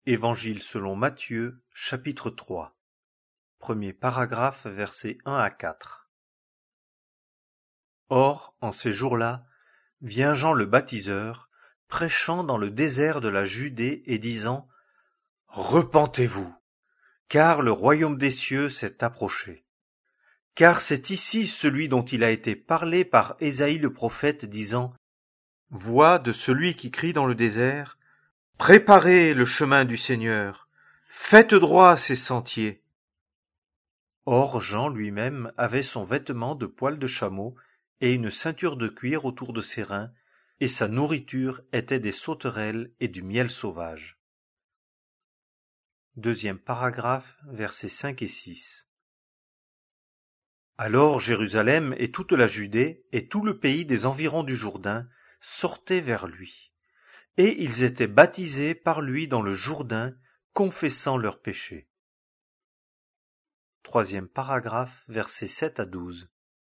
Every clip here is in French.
Évangile selon Matthieu, chapitre 3. Premier paragraphe, versets 1 à 4. Or, en ces jours-là, vient Jean le baptiseur, prêchant dans le désert de la Judée et disant : Repentez-vous, car le royaume des cieux s'est approché. Car c'est ici celui dont il a été parlé par Ésaïe le prophète, disant : Voix de celui qui crie dans le désert : Préparez le chemin du Seigneur, faites droit ses sentiers. Or Jean lui-même avait son vêtement de poil de chameau et une ceinture de cuir autour de ses reins, et sa nourriture était des sauterelles et du miel sauvage. Deuxième paragraphe, versets 5 et 6. Alors Jérusalem et toute la Judée et tout le pays des environs du Jourdain sortaient vers lui, et ils étaient baptisés par lui dans le Jourdain, confessant leurs péchés. Troisième paragraphe, versets 7 à 12.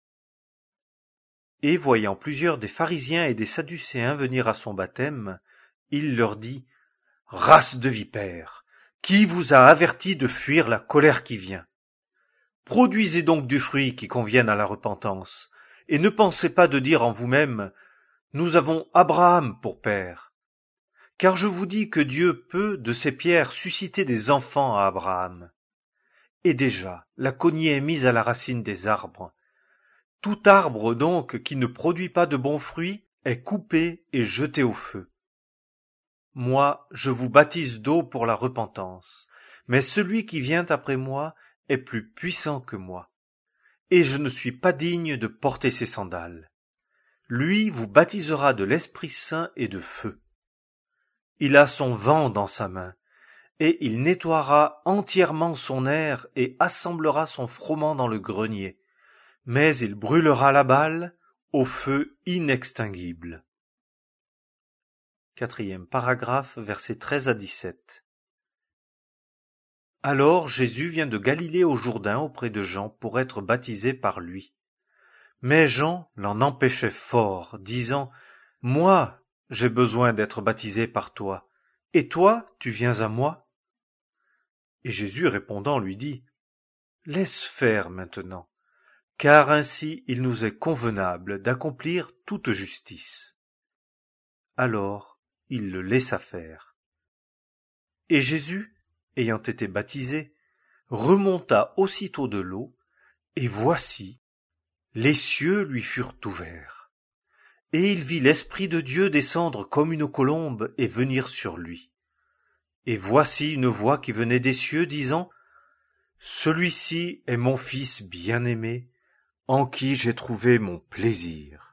Et voyant plusieurs des pharisiens et des sadducéens venir à son baptême, il leur dit : Race de vipères, qui vous a averti de fuir la colère qui vient ? Produisez donc du fruit qui convienne à la repentance, et ne pensez pas de dire en vous-même : Nous avons Abraham pour père. Car je vous dis que Dieu peut, de ces pierres, susciter des enfants à Abraham. Et déjà, la cognée est mise à la racine des arbres. Tout arbre donc qui ne produit pas de bons fruits est coupé et jeté au feu. Moi, je vous baptise d'eau pour la repentance, mais celui qui vient après moi est plus puissant que moi, et je ne suis pas digne de porter ses sandales. Lui vous baptisera de l'Esprit Saint et de feu. Il a son vent dans sa main, et il nettoiera entièrement son aire et assemblera son froment dans le grenier, mais il brûlera la balle au feu inextinguible. Quatrième paragraphe, versets 13 à 17. Alors Jésus vient de Galilée au Jourdain auprès de Jean pour être baptisé par lui. Mais Jean l'en empêchait fort, disant : Moi, j'ai besoin d'être baptisé par toi, et toi, tu viens à moi ? Et Jésus répondant lui dit : Laisse faire maintenant, car ainsi il nous est convenable d'accomplir toute justice. Alors il le laissa faire. Et Jésus, ayant été baptisé, remonta aussitôt de l'eau, et voici, les cieux lui furent ouverts, et il vit l'Esprit de Dieu descendre comme une colombe et venir sur lui. Et voici une voix qui venait des cieux, disant : Celui-ci est mon Fils bien-aimé, en qui j'ai trouvé mon plaisir.